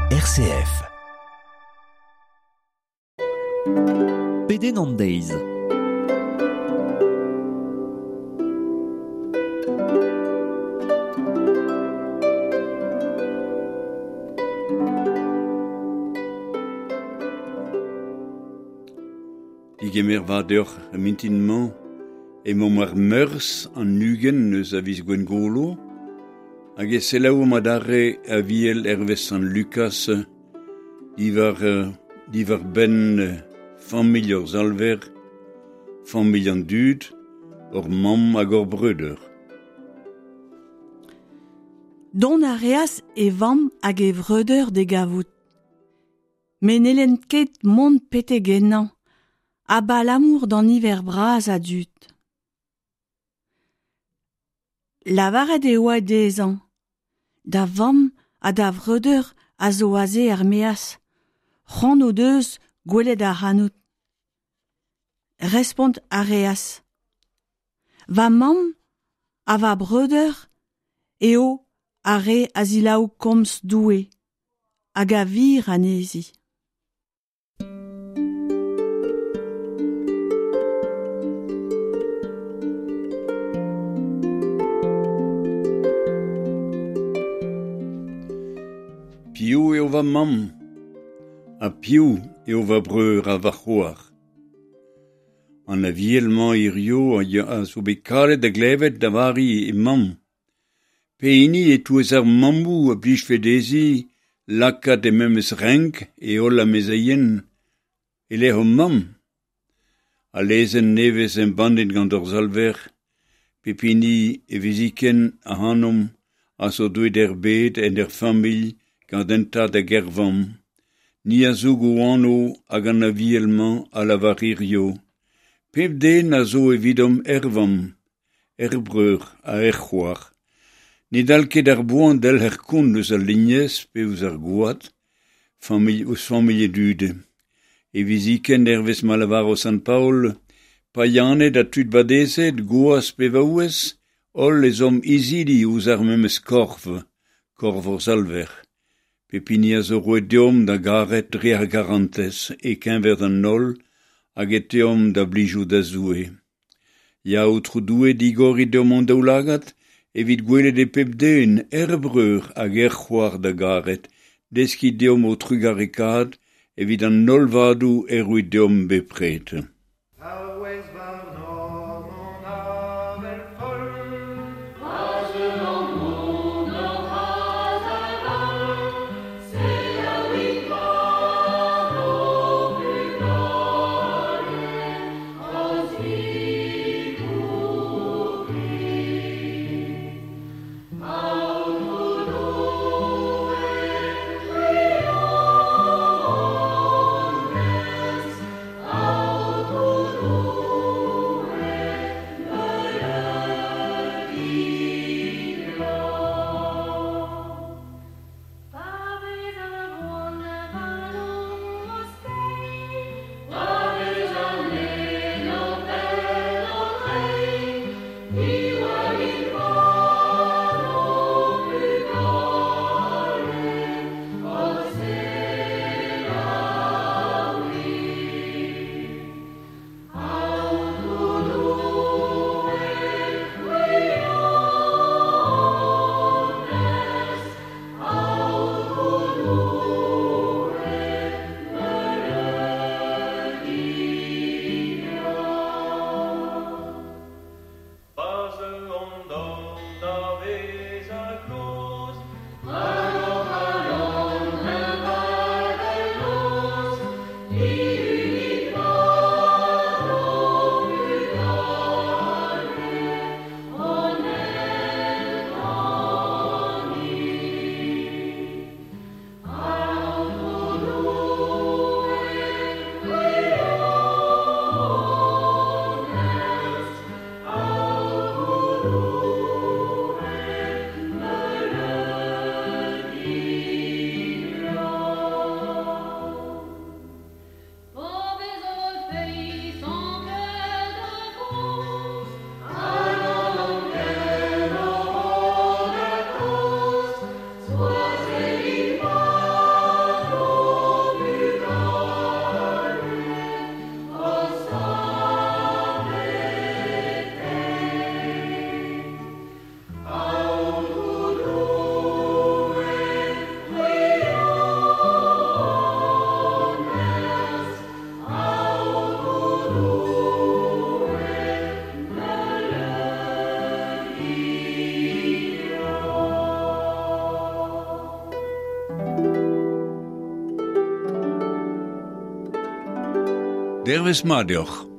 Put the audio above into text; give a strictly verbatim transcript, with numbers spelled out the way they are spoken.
R C F. Peden an deiz. Digemer vadeur a mintinman e mom ar meurs an nugen eus a viz gwen golo, hag e selaou madare a viel ervez an Lukas, divar, divar ben familh ur zalver, familh an dud, ur mam hag ur breuder. Don a reas e vamm hag e vreuder de gavout. Men elen ket mont pete gennan, a ba l'amour d'an iver braz a dud. Lavaret e oa dezan, da vamm a da vreuder a zo aze er meas, c'hant o deus gwelet a c'hanout. Respont a reas. Va mam a va breuder eo a re a zilaou komz doue, hag a vir anezi. Piou eo va mam, a piou eo va breur a va c'hoar. An a vielman irio a zo bet karet da glevet da vari e mam. Peini e touez ar mamou a blij fedezi, lakat e memes renk e ol a mezaien. E le ho mam. A lezen nevez en bandit gant ur zalver, pepini e veziken a hanom a zo douet er bet en er familh gant enta da gervam, ni a zo gouano hag an a vielman a lavar irio. Pep den a zo evidom ervam, er breur a er c'hoar. Ni dalket ar boan del her kont eus al lignez pe eus ar goad, familh eus familh dude. E viziken ervez ma lavar o San Paul, pa yanet a tud badezet goaz pe vaouez, ol les om izili eus ar memes korv, korv ur zalver. Pepini a zo roet deom da garet dre ar garantez e kenver an nol, hag e teom da blijou da zoue. Ya outro doue digori deom an daoulagat, evit gwelet e pep den er breur hag er c'hoar da garet, deski deom o trugarekad, evit an nol vadou er oet deom bepret. Oh dervis madioch.